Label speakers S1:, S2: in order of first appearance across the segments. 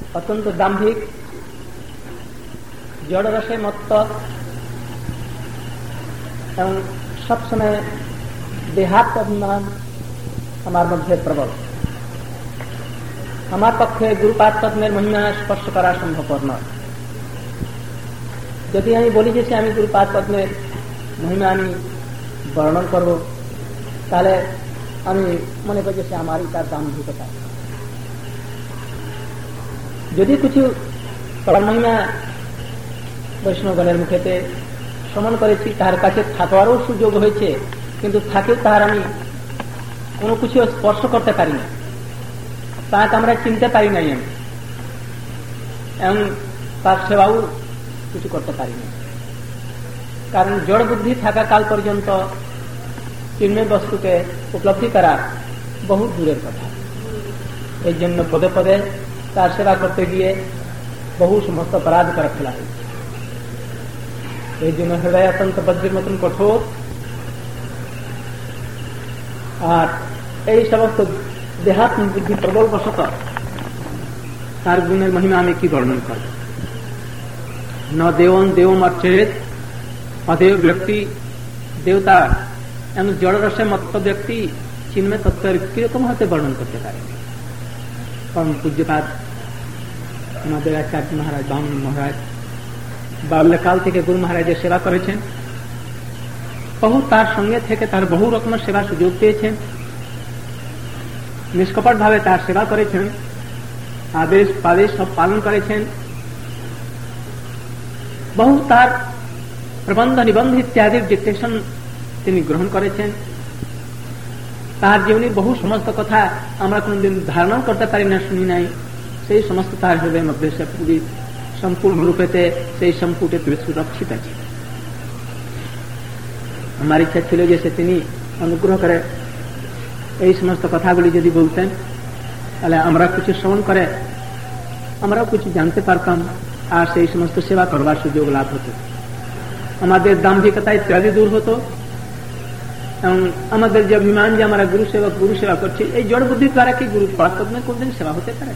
S1: অত্যন্ত দাম্ভিক, জড়রসে মত্ত এবং সবসময় দেহাত অভিমান আমার মধ্যে প্রবল। আমার পক্ষে গুরুপাদ পদ্মের মহিমা স্পর্শ করা সম্ভবপর নয়। যদি আমি বলি যে আমি গুরুপাদ পদ্মের মহিমা আমি বর্ণন করব, তাহলে আমি মনে করি যে আমারই তার দাম্ভিকতা। যদি কিছু মহিমা বৈষ্ণবগণের মুখেতে শ্রবণ করেছি, তার কাছে থাকারও সুযোগ হয়েছে, কিন্তু থাকেও তার আমি কোনো কিছু স্পর্শ করতে পারি না, তাকে আমরা চিনতে পারি নাই আমি, এবং তার সেবাও কিছু করতে পারি না। কারণ জড় বুদ্ধি থাকা কাল পর্যন্ত চিন্ময় বস্তুকে উপলব্ধি করা বহু দূরের কথা। এই জন্য পদে পদে তার সেবা করতে গিয়ে বহু সমস্ত অপরাধ করে ফেলা হয়েছে। এই জন্য হৃদয় অত্যন্ত বজ্রের মতন কঠোর। আর এই সমস্ত দেহাত বুদ্ধি প্রবল বশত তার গুণের মহিমা আমি কি বর্ণন করব। ন দেবন দেবম অর্চেত, অদেব ব্যক্তি দেবতা এমন জড়রসে মত্ত ব্যক্তি চিন্ময় তত্ত্বের কিরকম হতে বর্ণন করতে পারে। কারণ পূজ্যপাদ আমাদের আচার্য মহারাজ বামন মহারাজ বাল্যকাল থেকে গুরু মহারাজের সেবা করেছেন, বহু তার সঙ্গে থেকে তার বহু রকমের সেবা সুযোগ পেয়েছেন, নিষ্কপট ভাবে তার সেবা করেছেন, আদেশ পাদেশ সব পালন করেছেন, বহু তার প্রবন্ধ নিবন্ধ ইত্যাদির ডিকটেশন তিনি গ্রহণ করেছেন। তার জীবনের বহু সমস্ত কথা আমরা কোনদিন ধারণা করতে পারি না, শুনি নাই, সেই সমস্ত তার হৃদয়ের মধ্যে সে পুরী সম্পূর্ণ রূপেতে সেই সম্পুটে সুরক্ষিত আছে। আমার ইচ্ছা ছিল যে তিনি অনুগ্রহ করে এই সমস্ত কথাগুলি যদি বলতেন, তাহলে আমরা কিছু শ্রবণ করে আমরাও কিছু জানতে পারতাম, আর সেই সমস্ত সেবা করবার সুযোগ লাভ হতো, আমাদের দাম্ভিকতা ইত্যাদি দূর হতো, এবং আমাদের যে অভিমান যে আমরা গুরু সেবা করছি, এই জড় বুদ্ধির দ্বারা কি গুরু পরাত্মে কোনদিন সেবা হতে পারে?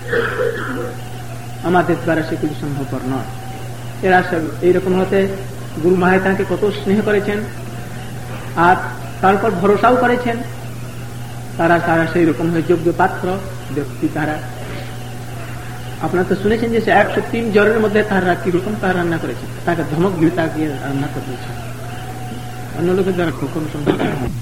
S1: আমাদের দ্বারা সেগুলি সম্ভবপর নয়। এরা সব এইরকম হতে গুরু মহারাজ তাকে কত স্নেহ করেছেন আর তারপর ভরসাও করেছেন। তারা সেই রকম যোগ্য পাত্র ব্যক্তি। তারা আপনারা তো শুনেছেন যে 103 জ্বরের মধ্যে তারা কিরকম তারা রান্না করেছে, তাকে ধমক দিয়ে তাকে রান্না করে দিয়েছে, অন্য লোকের দ্বারা কখনো সম্ভব নয়।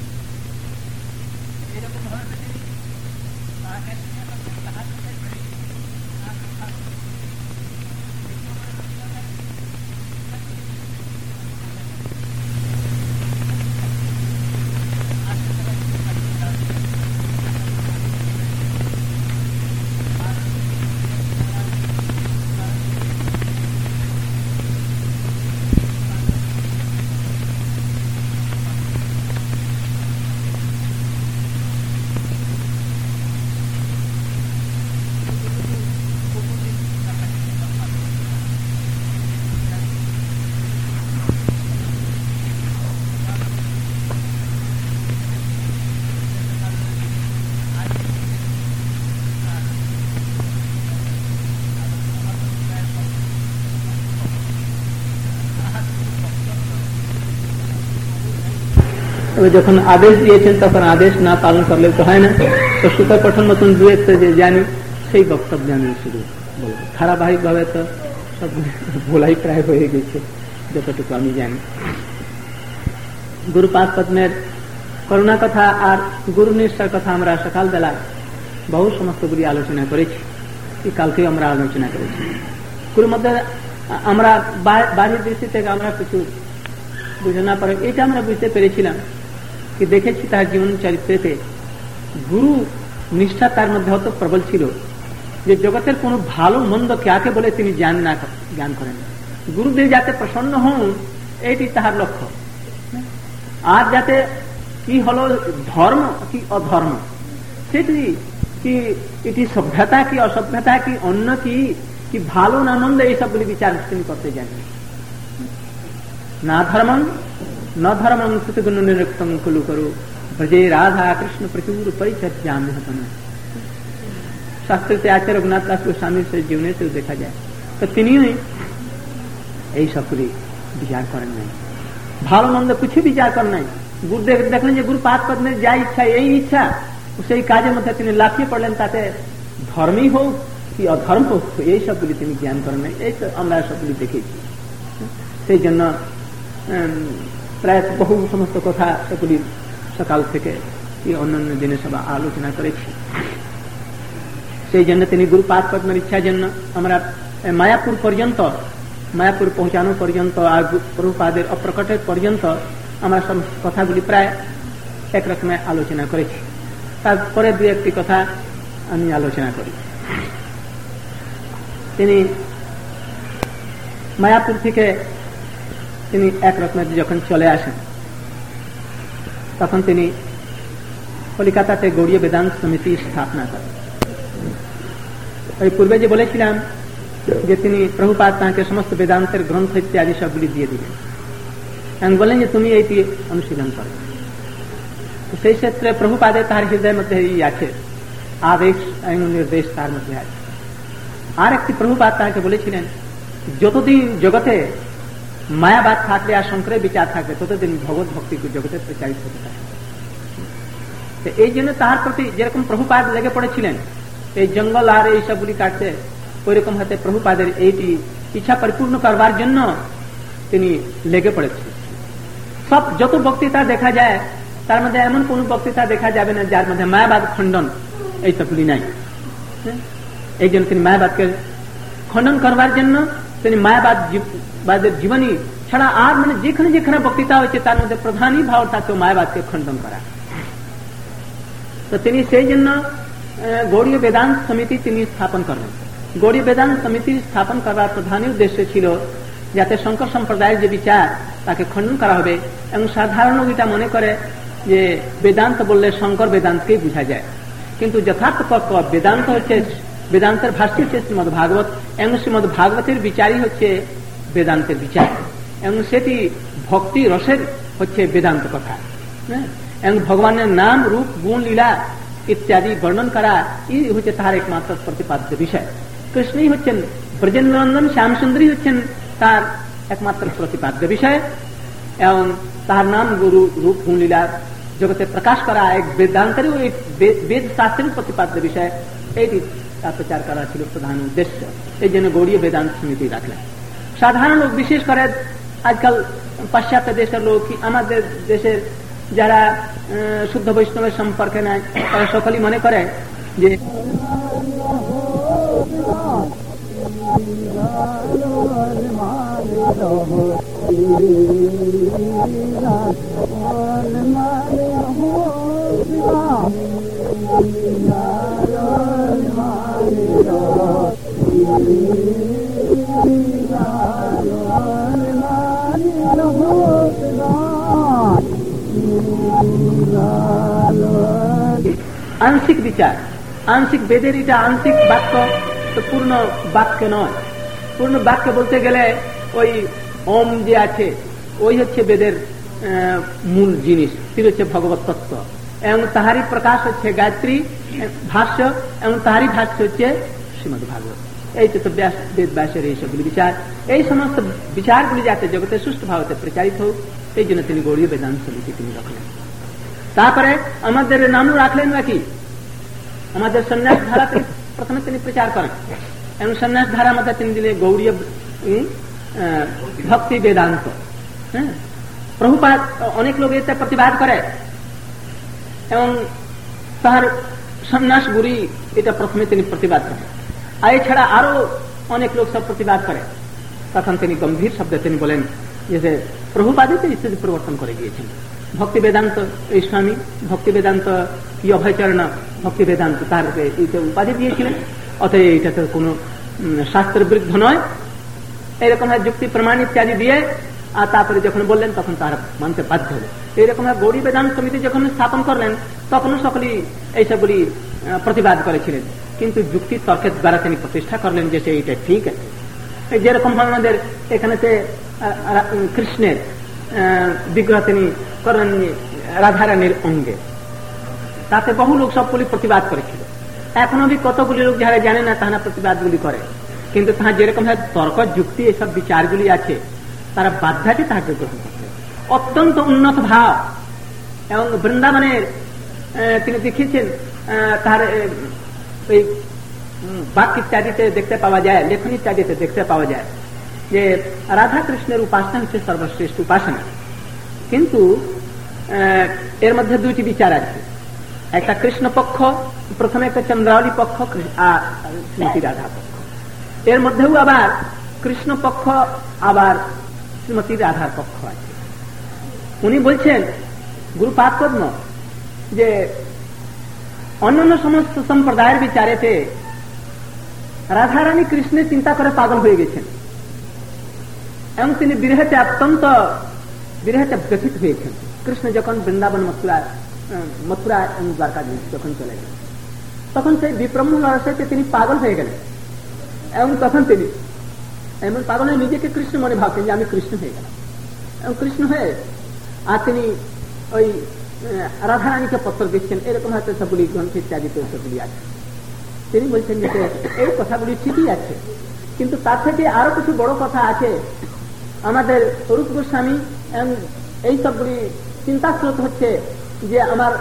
S1: যখন আদেশ দিয়েছেন তখন আদেশ না পালন করলে তো হয় না। তো সুতা পঠন নতুন দুয়ের যে জানি সেই বক্তব্য আমি শুধু বলবো। ধারাবাহিক ভাবে তো সব ভোলাই প্রায় হয়ে গেছে যতটুকু আমি জানি। গুরুপাদ পদ্মের করুণা কথা আর গুরু নিষ্ঠার কথা আমরা সকালবেলা বহু সমস্তগুলি আলোচনা করেছি, এই কালকেও আমরা আলোচনা করেছি। গুরুর মধ্যে আমরা বাহ্যের দৃষ্টি থেকে আমরা কিছু বুঝে না পারে, এটা আমরা বুঝতে পেরেছিলাম কি দেখেছি তার জীবন চরিত্রেতে গুরু নিষ্ঠা তার মধ্যে অত প্রবল ছিল যে জগতের কোন ভালো মন্দ কাকে বলে তিনি জ্ঞান করেন। গুরুদেব যাতে প্রসন্ন হন এটি তাহার লক্ষ্য, আর যাতে কি হলো ধর্ম কি অধর্ম, সেটি কি এটি সভ্যতা কি অসভ্যতা কি অন্য কি ভালো না মন্দ এইসবগুলি বিচার তিনি করতে জানেন। না ধর্মং ন ধর্মং সুতগুণ নিরক্তং কুলু করু ভজে রাধা কৃষ্ণ প্রচুর পরিচর্যামি হতম। শাস্ত্রতে আছে রঘুনাথ দাস গোস্বামীর সেই জীবনে से দেখা যায়। তো তিনিও এই সবগুলি বিচার করেন নাই, ভালো মন্দ কিছু বিচার করেন নাই। গুরু দেখলেন যে গুরু পাদ পদ্মের যা ইচ্ছা, এই ইচ্ছা, সেই কাজের মধ্যে তিনি লাফিয়ে পড়লেন, তাতে ধর্মই হোক কি অধর্ম হোক এই সবগুলি তিনি জ্ঞান করেন নাই। এই তো আমরা সবগুলি দেখেছি। সেই জন্য প্রায় বহু সমস্ত কথা সেগুলি সকাল থেকে অন্যান্য দিনে সব আলোচনা করেছি। সেই জন্য তিনি গুরু পাদ পদ্মের ইচ্ছার জন্য আমরা মায়াপুর পর্যন্ত, মায়াপুর পৌঁছানো পর্যন্ত আর প্রভুপাদের অপ্রকটের পর্যন্ত আমরা সব কথাগুলি প্রায় একরকমে আলোচনা করেছি। তারপরে দু একটি কথা আমি আলোচনা করি। তিনি মায়াপুর থেকে তিনি একরকমের যখন চলে আসেন, তখন তিনি কলিকাতাতে গৌড়ীয় বেদান্ত সমিতি স্থাপনা করেন। ওই পূর্বে যে বলেছিলাম যে তিনি প্রভুপাদ তাঁকে সমস্ত বেদান্তের গ্রন্থ ইত্যাদি সবগুলি দিয়ে দিলেন এবং বললেন যে তুমি এইটি অনুশীলন করো। তো সেই ক্ষেত্রে প্রভুপাদে তার হৃদয়ের মধ্যে এই আছে আদেশ এবং নির্দেশ, তার মধ্যে আছে। আর একটি প্রভুপাদ তাঁকে বলেছিলেন যতদিন জগতে মায়াবাদ থাকবে আর শঙ্করের বিচার থাকবে ততদিন ভগবত ভক্তি জগতে প্রচারিত হতে থাকে। এই জন্য তার প্রতি যেরকম প্রভুপাদ লেগে পড়েছিলেন এই জঙ্গল আর এই সবগুলি কাটতে, ওই রকম হাতে প্রভুপাদের এইটি ইচ্ছা পরিপূর্ণ করবার জন্য তিনি লেগে পড়েছিলেন। সব যত বক্তৃতা দেখা যায় তার মধ্যে এমন কোন বক্তৃতা দেখা যাবে না যার মধ্যে মায়াবাদ খণ্ডন এই সবগুলি নাই। এই জন্য তিনি মায়াবাদকে খণ্ডন করবার জন্য তিনি মায়াবাদের জীবনী ছাড়া আর মানে যেখানে যেখানে বক্তৃতা হয়েছে তার মধ্যে প্রধানই ভাব থাকতো মায়াবাদকে খণ্ডন করা। তো তিনি সেই জন্য গৌড়ীয় বেদান্ত সমিতি তিনি স্থাপন করলেন। গৌড়ীয় বেদান্ত সমিতি স্থাপন করার প্রধান উদ্দেশ্য ছিল যাতে শঙ্কর সম্প্রদায়ের যে বিচার তাকে খণ্ডন করা হবে। এবং সাধারণ এটা মনে করে যে বেদান্ত বললে শঙ্কর বেদান্তকেই বোঝা যায়, কিন্তু যথার্থ বেদান্ত হচ্ছে, বেদান্তের ভাষ্য হচ্ছে শ্রীমদ ভাগবত এবং শ্রীমদ ভাগবতের বিচারই হচ্ছে বেদান্তের বিচার এবং সেটি ভক্তি রসের হচ্ছে বেদান্ত কথা। এবং ভগবানের নাম রূপ গুণ লীলা ইত্যাদি বর্ণন করা এই হচ্ছে তার একমাত্র প্রতিপাদ্য বিষয়। কৃষ্ণই হচ্ছেন ব্রজেন্দ্রনন্দন, শ্যামসুন্দরী হচ্ছেন তার একমাত্র প্রতিপাদ্য বিষয় এবং তার নাম গুরু রূপ গুণ লীলা জগতে প্রকাশ করা এক বেদান্তের বেদ শাস্ত্রের প্রতিপাদ্য বিষয়, এইটি তার প্রচার করা ছিল প্রধান উদ্দেশ্য। এই জন্য গৌড়ীয় বেদান্ত সমিতি রাখলেন। সাধারণ লোক, বিশেষ করে আজকাল পাশ্চাত্য দেশের লোক, আমাদের দেশের যারা শুদ্ধ বৈষ্ণবের সম্পর্কে নাই তারা সকলেই মনে করে যে আংশিক বিচার, আংশিক বেদের এটা আংশিক বাক্য, তো পূর্ণ বাক্য নয়। পূর্ণ বাক্য বলতে গেলে ওই ওম যে আছে ওই হচ্ছে বেদের মূল জিনিস, তিনি হচ্ছে ভগবত তত্ত্ব এবং তাহারই প্রকাশ হচ্ছে গায়ত্রী ভাষ্য এবং তাহারই ভাষ্য হচ্ছে শ্রীমদ ভাগবত। এই তো বেদ ব্যাসের এই সবগুলি বিচার, এই সমস্ত বিচারগুলি যাতে জগতে সুষ্ঠুভাবে প্রচারিত হোক এই জন্য তিনি গৌড়ীয় বেদান্ত সমিতি তিনি রাখলেন। তারপরে আমাদের নামও রাখলেন নাকি আমাদের সন্ন্যাস ধারা প্রথমে তিনি প্রচার করেন এবং সন্ন্যাস ধারা মধ্যে তিনি দিলে গৌড়ীয় ভক্তি বেদান্ত। হ্যাঁ, প্রভুপাদ অনেক লোক এটা প্রতিবাদ করে এবং তার সন্ন্যাস গুরি এটা প্রথমে তিনি প্রতিবাদ করেন। আর এছাড়া আরো অনেক লোক সব প্রতিবাদ করে। তখন তিনি গম্ভীর শব্দে তিনি বলেন যে প্রভুপাদই তো স্থিতি পরিবর্তন করে গিয়েছেন। ভক্তি বেদান্ত এই স্বামী ভক্তি বেদান্ত কি অভয়চরণ ভক্তি বেদান্ত তার উপাধি দিয়েছিলেন, অতএব এইটা তো কোন শাস্ত্রের বিরুদ্ধ নয়, এরকম যুক্তি প্রমাণ ইত্যাদি দিয়ে আর তারপরে যখন বললেন তখন তারা মানতে বাধ্য হল। এইরকম গৌড়ী বেদান্ত সমিতি যখন স্থাপন করলেন তখনও সকলেই এইসবগুলি প্রতিবাদ করেছিলেন, কিন্তু যুক্তি তর্কের দ্বারা তিনি প্রতিষ্ঠা করলেন যে এইটা ঠিক আছে। যেরকম আমাদের এখানে কৃষ্ণের বিগ্রহ তিনি করেন রাধারানীর অঙ্গে, তাতে বহু লোক সবগুলি প্রতিবাদ করেছিল। এখনো भी কতগুলি লোক যারা জানে না তারা প্রতিবাদগুলি করে, কিন্তু তাহার যেরকম তর্ক যুক্তি এসব বিচারগুলি আছে তারা বাধ্যাকে তাহাকে গ্রহণ করতে। অত্যন্ত উন্নত ভাব এবং বৃন্দাবনের তিনি দেখিয়েছেন তার এই বাক্য ইত্যাদিতে দেখতে পাওয়া যায়, লেখন ইত্যাদিতে দেখতে পাওয়া যায় যে রাধা কৃষ্ণের উপাসনা হচ্ছে সর্বশ্রেষ্ঠ উপাসনা। কিন্তু এর মধ্যে দুইটি বিচার আছে, একটা কৃষ্ণ পক্ষ, প্রথমে একটা চন্দ্রাবলী পক্ষ আর শ্রীমতী রাধা পক্ষ। এর মধ্যেও আবার কৃষ্ণ পক্ষ আবার শ্রীমতী রাধার পক্ষ আছে। উনি বলছেন গুরুপাদ পদ্ম যে অন্যান্য সমস্ত সম্প্রদায়ের বিচারেতে রাধারানী কৃষ্ণের চিন্তা করে পাগল হয়ে গেছেন এবং তিনি বিরহেতে অত্যন্ত ব্যথিত হয়েছেন। কৃষ্ণ যখন বৃন্দাবন মথুরা এবং দ্বারকা যখন চলে গেলেন তখন সেই বিপ্রম্ভ রসেতে তিনি পাগল হয়ে গেলেন এবং তখন তিনি এমন পাগল হয়ে নিজেকে কৃষ্ণ মনে ভাবছেন যে আমি কৃষ্ণ হয়ে গেলাম এবং কৃষ্ণ হয়ে আর তিনি ওই রাধারানীকে পত্র দিচ্ছেন। এরকম হয়তো সবগুলি গ্রন্থ ইত্যাদিতে সবগুলি আছে। তিনি বলছেন যে এই কথাগুলি ঠিকই আছে, কিন্তু তার থেকে আরো কিছু বড় কথা আছে। আমাদের রূপ গোস্বামী এবং এই সবগুলি চিন্তা স্রোত হচ্ছে যে আমার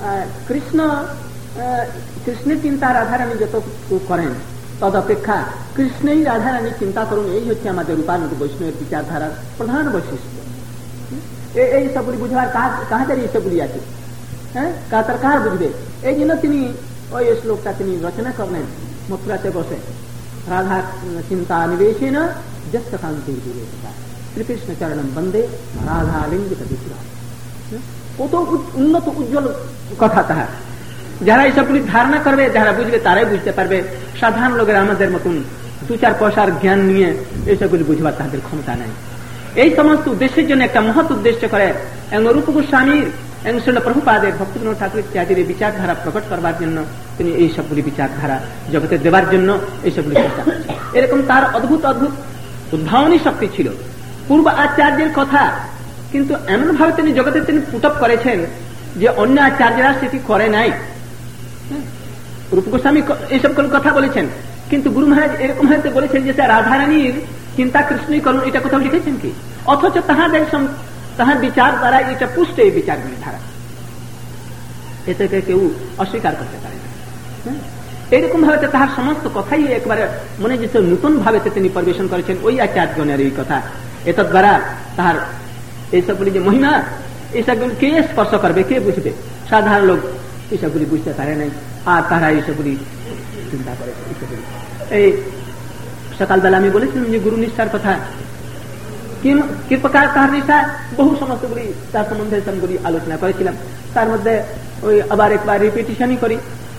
S1: কৃষ্ণের চিন্তা রাধারানী যত করেন তদপেক্ষা কৃষ্ণই রাধারানী চিন্তা করুন, এই হচ্ছে আমাদের রূপানুগ বৈষ্ণবের বিচারধারার প্রধান বৈশিষ্ট্য। এই সবগুলি বুঝবার কাহাদের এই সবগুলি আছে, হ্যাঁ, কার বুঝবে। এই জন্য তিনি ওই শ্লোকটা তিনি রচনা করলেন মথুরাতে বসে, রাধা চিন্তা নিবেশেন যস্য কান্তি বিবেশিতা শ্রীকৃষ্ণ চরণম বন্দে রাধা লিঙ্গিত বিগ্রহ। কত উন্নত উজ্জ্বল কথা তাহার। যারা এইসবগুলি ধারণা করবে, যারা বুঝবে তারাই বুঝতে পারবে। সাধারণ লোকের আমাদের মতন 2-4 পয়সার জ্ঞান নিয়ে এইসবগুলি বুঝবার তাদের ক্ষমতা নাই। এই সমস্ত উদ্দেশ্যের জন্য একটা মহৎ উদ্দেশ্য করে এবং রূপ গোস্বামীর এবং শ্রীল প্রভুপাদের ভক্তিবিনোদ ঠাকুর ইত্যাদির বিচারধারা প্রকট করবার জন্য তিনি এই সবগুলি বিচারধারা জগতে দেবার জন্য এইসবগুলি চেষ্টা করছেন। এরকম তার অদ্ভুত অদ্ভুত উদ্ভাবনী শক্তি ছিল, পূর্ব আচার্যের কথা কিন্তু এমন ভাবে তিনি জগতে তিনি পুট আপ করেছেন যে অন্য আচার্যরা সেটি করে নাই। রূপ গোস্বামী এইসব কথা বলেছেন, কিন্তু গুরু মহারাজ এরকম হয়তো বলেছেন যে রাধারানীর চিন্তা কৃষ্ণই করুন, এটা কোথাও লিখেছেন কি? অথচ তাহার বিচার দ্বারা এটা পুষ্ট এই বিচারগুলি ধারা, এটাকে কেউ অস্বীকার করতে পারে না। এইরকম ভাবে তাহার সমস্ত কথাই একবারে মনে যে নতুন ভাবে তিনি পরিবেশন করেছেন ওই আচার্যগণের এই কথা। এত দ্বারা তাহার এইসবগুলি যে মহিমা, এইসবগুলি কে স্পর্শ করবে, কে বুঝবে? সাধারণ লোক এইসবগুলি বুঝতে পারে নাই, আর তারা এইসবগুলি চিন্তা করে। এই সকালবেলা আমি বলেছিলাম যে গুরু নিষ্ঠার কথা, কি প্রকার তাহার নিষ্ঠা, বহু সমস্তগুলি তার সম্বন্ধে সবগুলি আলোচনা করেছিলাম। তার মধ্যে ওই আবার একবার রিপিটিশনই করি।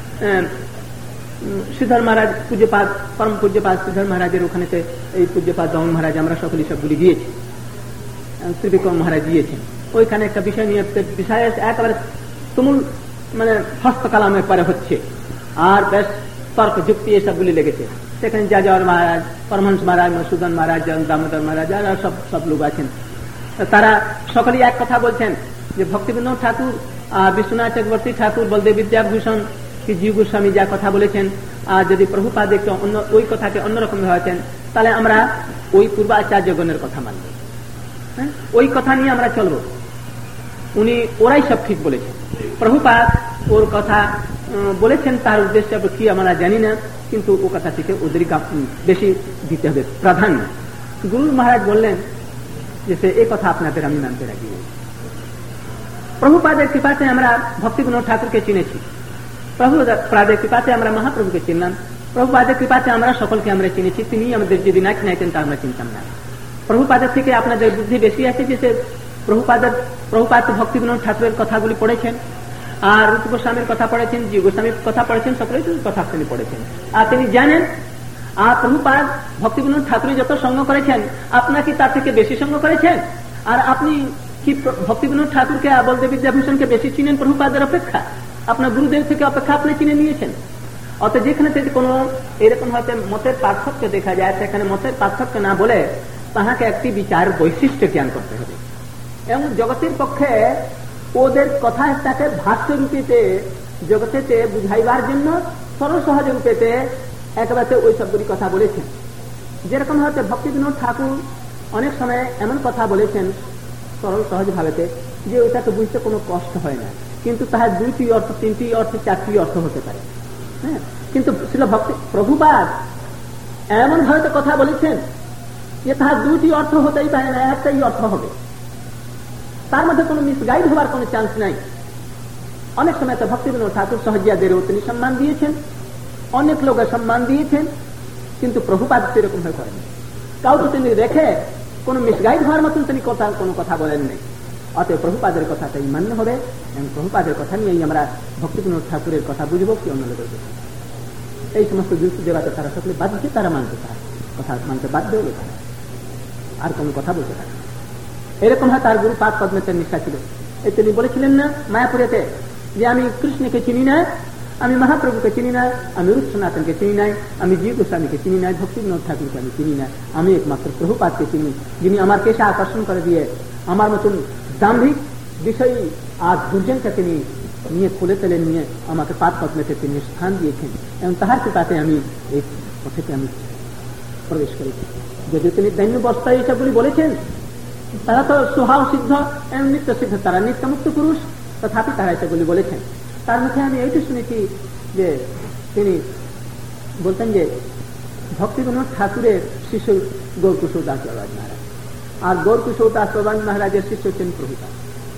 S1: শ্রীধর মহারাজ পূজ্যপাদ, পরম পূজ্যপাদ শ্রীধর মহারাজের ওখানেতে এই পূজ্যপাদ দমন মহারাজ আমরা সকলে সবগুলি দিয়েছি, শ্রীবিক্রম মহারাজ দিয়েছেন। ওইখানে একটা বিষয় নিয়ে বিষয় একেবারে তুমুল মানে হস্তকালাম একবারে হচ্ছে, আর বেশ তর্ক যুক্তি এসবগুলি লেগেছে। সেখানে যাজর মহারাজ, পরমহংস মহারাজ, মধুসূদন মহারাজ, দামোদর মহারাজ, যারা সব লোক আছেন, তারা সকলেই এক কথা বলছেন যে ভক্তিবিনোদ ঠাকুর, বিশ্বনাথ চক্রবর্তী ঠাকুর, বলদেব বিদ্যাভূষণ কি জীব গোস্বামী যা কথা বলেছেন, আর যদি প্রভুপাদ একটু ওই কথাকে অন্যরকম ভাবেছেন, তাহলে আমরা ওই পূর্বাচার্যগণের কথা মানব, হ্যাঁ, ওই কথা নিয়ে আমরা চলবো। ওরাই সব ঠিক বলেছেন। প্রভুপাদ ওর কথা বলেছেন, তার উদ্দেশ্য কি আমরা জানি না, কিন্তু ও কথা থেকে ওদের বেশি দিতে হবে প্রাধান্য। গুরু মহারাজ বললেন যে এই কথা আপনাদের আমি মানতে রাজি। প্রভুপাদের কৃপাতে আমরা ভক্তিবিনোদ ঠাকুরকে চিনেছি, প্রভুপাদের কৃপাতে আমরা মহাপ্রভুকে চিনলাম, প্রভুপাদের কৃপাতে আমরা সকলকে আমরা চিনেছি। তিনি আমাদের যদি না চিনাইতেন তা আমরা চিনতাম না। প্রভুপাদের থেকে আপনাদের বুদ্ধি বেশি আছে যে প্রভুপাদ ভক্তিবিনোদ ঠাকুরের কথাগুলি পড়েছেন, আর রূপ গোস্বামীর কথা পড়েছেন, জীব গোস্বামীর কথা পড়েছেন, সকলেই কথা তিনি পড়েছেন। আর তিনি জানেন, আর প্রভুপাদ ভক্তিবিনোদ ঠাকুর যত সঙ্গ করেছেন, আপনার কি তার থেকে বেশি সঙ্গ করেছেন? আর আপনি কি ভক্তিবিনোদ ঠাকুরকে, বলদেব বিদ্যাভূষণকে বেশি চিনেন প্রভুপাদের অপেক্ষা? আপনার গুরুদেব থেকে অপেক্ষা আপনি চিনে নিয়েছেন। অত যেখানে থেকে কোন এরকম হয়তো মতের পার্থক্য দেখা যায়, সেখানে মতের পার্থক্য না বলে তাহাকে একটি বিচার বৈশিষ্ট্য জ্ঞান করতে হবে এবং জগতের পক্ষে ওদের কথাটাকে ভাষ্য রূপেতে জগতেতে বুঝাইবার জন্য সরল সহজ রূপেতে একেবারে ওই সবগুলি কথা বলেছেন। যেরকম হচ্ছে ভক্তিবিনোদ ঠাকুর অনেক সময় এমন কথা বলেছেন সরল সহজ ভাবেতে যে ওইটাকে বুঝতে কোনো কষ্ট হয় না, কিন্তু তাহার 2টি অর্থ 3টি অর্থ 4টি অর্থ হতে পারে। হ্যাঁ, কিন্তু ছিল ভক্তি প্রভুপাদ এমন ভাবে কথা বলেছেন যে তাহার 2টি অর্থ হতেই পারে না, একটাই অর্থ হবে, তার মধ্যে কোনো মিসগাইড হওয়ার কোনো চান্স নাই। অনেক সময় তো ভক্তিবিনোদ ঠাকুর সহজিয়াদেরও তিনি সম্মান দিয়েছেন, অনেক লোকের সম্মান দিয়েছেন, কিন্তু প্রভুপাদ সেরকম হয়ে করেন। কাউকে তিনি রেখে কোনো মিসগাইড হওয়ার মতন তিনি কোনো কথা বলেন নাই। অতএব প্রভুপাদের কথাটাই মান্য হবে এবং প্রভুপাদের কথা নিয়েই আমরা ভক্তিবিনোদ ঠাকুরের কথা বুঝবো কি অন্য লোকের কথা। এই সমস্ত দেবতা তারা সকলে বাধ্য, তারা মানতে পারে, কথা মানতে বাধ্য হলে তারা আর কোন কথা বলতে পারে। এরকম হয় তার গুরু পাদ পদ্মের নিষ্ঠা ছিল। এই তিনি বলেছিলেন না মায়াপুরেতে যে আমি কৃষ্ণকে চিনি না, আমি মহাপ্রভুকে চিনি না, আমি রূপ সনাতনকে চিনি নাই, আমি জীব গোস্বামীকে চিনি নাই, ভক্তিবিনোদ ঠাকুরকে আমি চিনি না, আমি একমাত্র প্রভুপাদকে চিনি, যিনি আমার কেশে আকর্ষণ করে দিয়ে আমার মতন দাম্ভিক বিষয়ী আর দুর্জনকে তিনি নিয়ে খুলে তেলে নিয়ে আমাকে পাদ পদ্মেতে তিনি স্থান দিয়েছেন এবং তাহার কৃপাতে আমি এই পথেতে আমি প্রবেশ করেছি। যদি তিনি দৈন্য বস্তায় এইসবগুলি বলেছেন, তারা তো স্বভাব সিদ্ধ এবং নিত্য সিদ্ধ, তারা নিত্যমুক্ত পুরুষ, তথাপি তারা এসবগুলি বলেছেন। তার মুখে আমি এইটি শুনেছি যে তিনি বলতেন যে ভক্তিবিনোদ ঠাকুরের শিষ্য গৌরকিশোর দাস বাবাজি মহারাজ, আর গৌরকিশোর দাস বাবাজি মহারাজের শিষ্য হচ্ছেন প্রভুপাদ।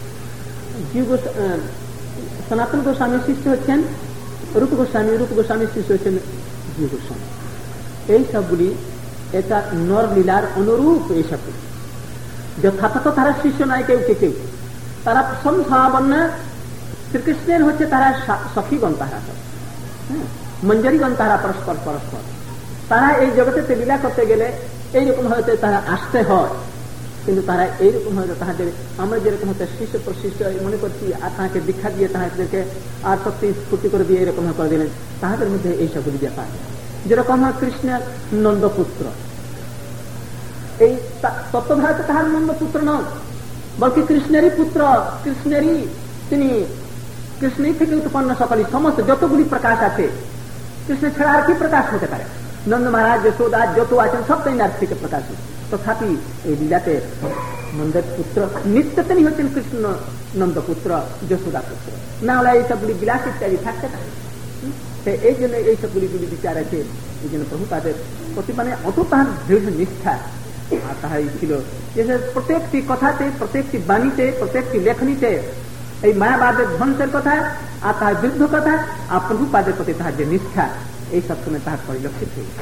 S1: সনাতন গোস্বামীর শিষ্য হচ্ছেন রূপ গোস্বামী, রূপ গোস্বামীর শিষ্য হচ্ছেন জীব গোস্বামী। এই সবগুলি এটা নরলীলার অনুরূপ। এই সবগুলি যথাযথ তারা শিষ্য নয় কেউ কেউ, তারা সমভাবনা শ্রীকৃষ্ণের হচ্ছে তারা সখীগণ, তারা মঞ্জরীগণ, তারা পরস্পর পরস্পর তারা এই জগতে লীলা করতে গেলে এইরকম হয়তো তারা আসতে হয়, কিন্তু তারা এইরকম হয়তো তাহাদের আমরা যেরকম হয়তো শিষ্য প্রশিষ্য মনে করছি আর তাহাকে দীক্ষা দিয়ে তাহাদেরকে আর শক্তি স্ফূর্তি করে দিয়ে এরকম করে দিলেন, তাহাদের মধ্যে এই সবগুলি ব্যাপার। যেরকম হয় কৃষ্ণের নন্দপুত্র, এই তত্ত্বভারতে তাহার নন্দপুত্র নন, বলকি কৃষ্ণেরই পুত্র, কৃষ্ণেরই তিনি, কৃষ্ণের থেকে উৎপন্ন সকলই সমস্ত যতগুলি প্রকাশ আছে, কৃষ্ণ ছাড়া আর কি প্রকাশ হতে পারে? নন্দ মহারাজ, যশোদা যত আছেন সব তাই নার থেকে প্রকাশ। তথাপি এই লীলাতে নন্দের পুত্র নিত্য তিনি হচ্ছেন কৃষ্ণ নন্দপুত্র, যশোদা পুত্র, না হলে এই সবগুলি বিলাস ইত্যাদি থাকতে পারে। এই জন্য এই সবগুলি বিচার আছে। এই জন্য প্রভুপাদের প্রতি মানে অত তাহার দৃঢ় নিষ্ঠা আর তাহাই ছিল যে প্রত্যেকটি কথাতে, প্রত্যেকটি বাণীতে, প্রত্যেকটি লেখনীতে এই মায়াবাদের ধ্বংসের কথা আর তাহার যুদ্ধ কথা আর প্রভুপাদের প্রতি তাহার যে নিষ্ঠা, এই সবসময় তাহার পরিলক্ষিত হয়েছে।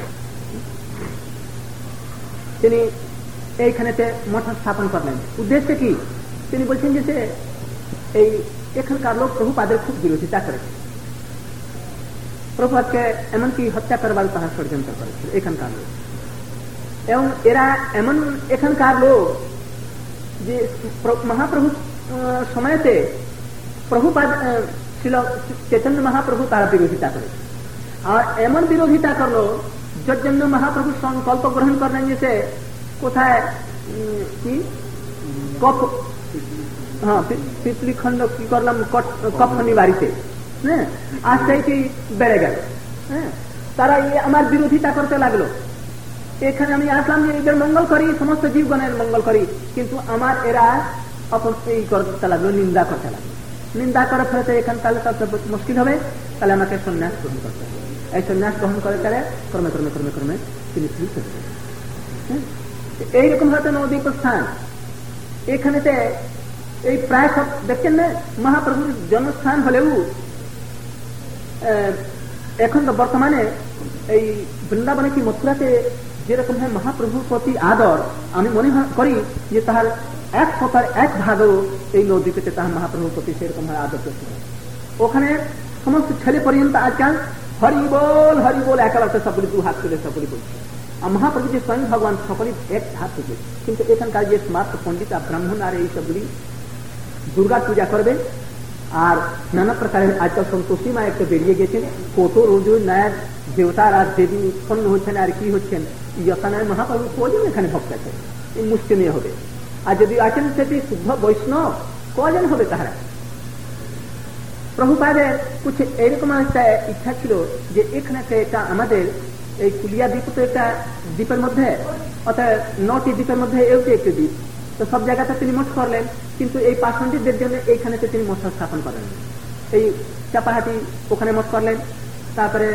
S1: তিনি এইখানেতে মঠ স্থাপন করলেন। উদ্দেশ্য কি? তিনি বলছেন যে এই এখানকার লোক প্রভুপাদের খুব বিরোধিতা করেছে, প্রভুপাদকে এমনকি হত্যা করবার তাহার ষড়যন্ত্র করেছিল এখানকার লোক। এবং এরা এমন এখানকার লোক যে মহাপ্রভু সময়তে প্রভুপাদ ছিল চৈতন্য মহাপ্রভু তারা বিরোধিতা করেছে। আর এমন বিরোধিতা করলো যার জন্য মহাপ্রভু সংকল্প গ্রহণ করলেন যে কোথায় কি পিপলি খন্ড কি করলাম কফনি বাড়িতে, হ্যাঁ, আস্তে কি বেড়ে গেল। হ্যাঁ, তারা আমার বিরোধিতা করতে লাগলো। এখানে আমি আসলাম যে এদের মঙ্গল করি, সমস্ত জীবগণের মঙ্গল করি, কিন্তু আমার এরা অপই করতে লাগলো, নিন্দা করতে লাগলো। নিন্দা করার ফলে এখানে তাহলে সবচেয়ে মুশকিল হবে, তাহলে আমাকে সন্ন্যাস গ্রহণ করতে হবে। এই সন্ন্যাস গ্রহণ করে তাহলে ক্রমে ক্রমে ক্রমে ক্রমে তিনি ফ্রি করবেন। এইরকম হয়তো নদী প্রস্থান এখানেতে এই প্রায় সব দেখছেন না, মহাপ্রভুর জন্মস্থান হলেও এখন তো বর্তমানে এই বৃন্দাবনে কি মথুরাতে যেরকম হয় মহাপ্রভুর প্রতি আদর, আমি মনে করি যে তাহার 1/1 ভাগও এই নদীতে তাহার মহাপ্রভুর প্রতি সেরকম হয় আদর করতে হয়। ওখানে সমস্ত ছেলে পর্যন্ত আজকাল হরি বল একেবারে সকলে 2 হাত তুলে সকলে বলছে। আর মহাপ্রভু যে স্বয়ং ভগবান সকলে 1 হাত তুলে, কিন্তু এখানকার যে স্মার্ট পণ্ডিত আর ব্রাহ্মণ আর এই সবগুলি দুর্গা পূজা করবে আর নানা প্রকারের আজকাল সন্তোষী মা একটা বেরিয়ে গেছেন, কত রোজ নয়া দেবতার আর দেবী উৎপন্ন হচ্ছেন আর কি হচ্ছেন। যথানায় মহাপ্রভু কজন এখানে ভক্ত আছে, এই মুষ্টিমেয় হবে। আর যদি আছেন সেটি শুদ্ধ বৈষ্ণব কজন হবে তাহারা? প্রভুপাদের কুছ এরকম একটা ইচ্ছা ছিল যে এখানে একটা আমাদের এই কুলিয়া দ্বীপ তো একটা দ্বীপের মধ্যে, অর্থাৎ 9টি দ্বীপের মধ্যে এটি একটি দ্বীপ, তো সব জায়গাতে তিনি মঠ করলেন, কিন্তু এই পাষণ্ডীদের জন্য এইখানে তিনি মঠ স্থাপন করেন। এই চাপাহাটি ওখানে মঠ করলেন, তারপরে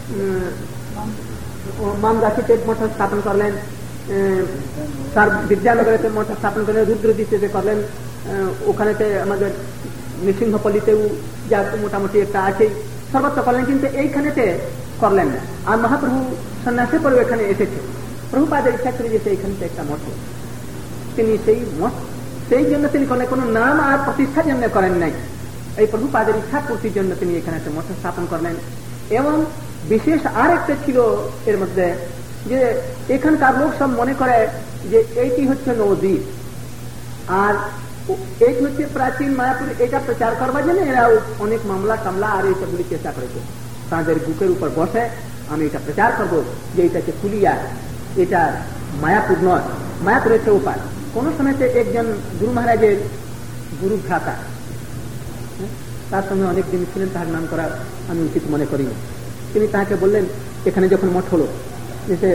S1: মামগাছিতে মঠ স্থাপন করলেন, তার বিদ্যানগরেতে মঠ স্থাপন করলেন, রুদ্রদ্বীপে করলেন, ওখানেতে আমাদের নৃসিংহপল্লীতেও যা মোটামুটি একটা আছেই, সর্বত্র করলেন, কিন্তু এইখানেতে করলেন না। আর মহাপ্রভু সন্ন্যাসের পরেও এখানে এসেছে। প্রভুপাদের ইচ্ছা করে যে এইখানে একটা মঠ, তিনি সেই মঠ সেই জন্য তিনি কোনো নাম আর প্রতিষ্ঠার জন্য করেন নাই, এই প্রভুপাদের ইচ্ছা পূর্তির জন্য তিনি এখানে একটা মঠ স্থাপন করলেন। এবং বিশেষ আর একটা ছিল এর মধ্যে, যে এখানকার লোক সব মনে করে যে এইটি হচ্ছে নবদ্বীপ আর এইটি হচ্ছে প্রাচীন মায়াপুর, এটা প্রচার করবার জন্য এরা অনেক মামলা টামলা আর এইসবগুলি চেষ্টা করেছে। তাদের বুকের উপর বসে আমি এটা প্রচার করবো যে এটা হচ্ছে কুলিয়া, এটা মায়াপুর নয়, মায়াপুর হচ্ছে উপায়। কোন সময়তে একজন গুরু মহারাজের গুরু ভ্রাতা, তার সঙ্গে অনেক দিন ছিলেন, তার নাম করা আমি উচিত মনে করি, তিনি তাকে বললেন এখানে যখন মঠ হলো যে